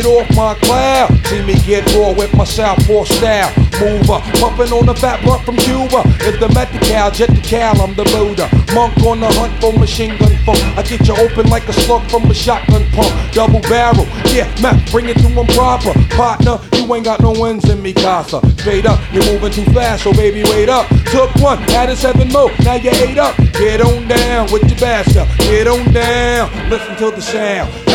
get off my cloud. See me get raw with my southpaw style. Mover, pumping on the fat blunt from Cuba. If the Medi-Cal, jet the Cal, I'm the Buddha. Monk on the hunt for machine gun funk. I get you open like a slug from a shotgun pump. Double barrel, yeah, man, bring it to them proper. Partner, you ain't got no wins in me, casa. Straight up, you're moving too fast, so baby, wait up. Took one, added 7 more, now you 8 up. Get on down with your bastard, get on down, listen to the sound.